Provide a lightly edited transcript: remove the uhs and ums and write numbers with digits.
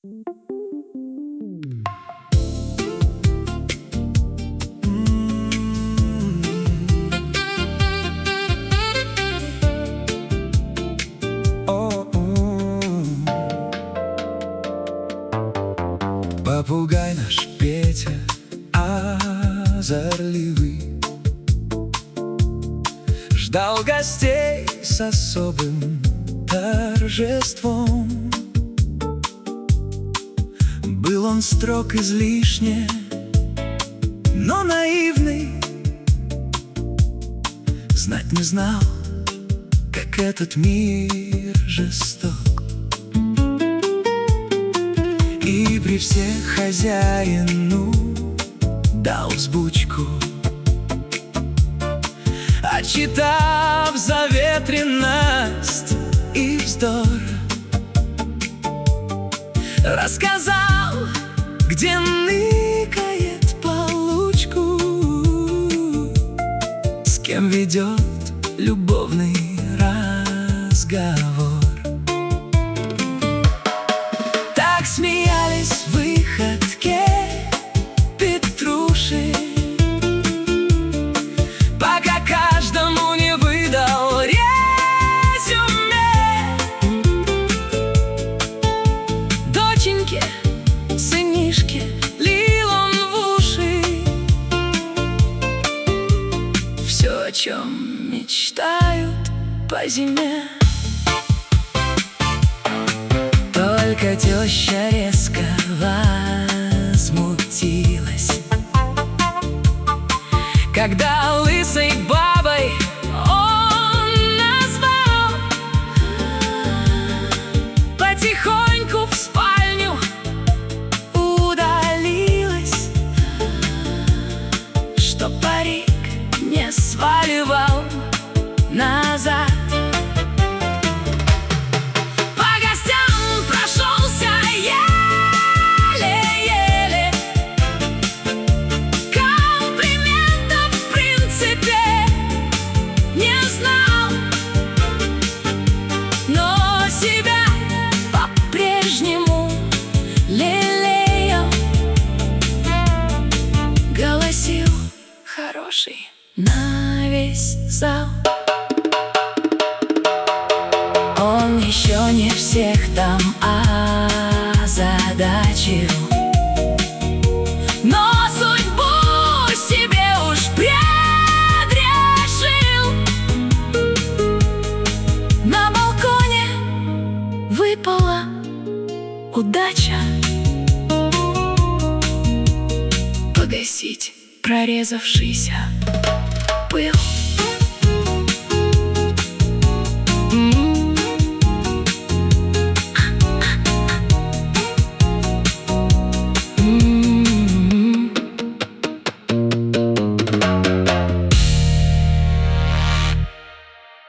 Попугай наш Петя озорливый ждал гостей с особым торжеством. Был он строг излишне, но наивный, знать не знал, как этот мир жесток. И при всех хозяину дал взбучку, отчитав за ветренность и вздор. Рассказал, где ныкает получку, с кем ведет любовный разговор. Так смеялись в выходке Петруши, пока каждому не выдал резюме. Доченьке, сынишке лил он в уши все, о чем мечтают по зиме. Только теща резко возмутилась, когда лысой бабой он назвал. Потихоньку в спальню удалилась, что парик не сваливал назад. Хороший на весь зал. Он еще не всех там озадачил, но судьбу себе уж предрешил. На балконе выпала удача погасить прорезавшийся пыл.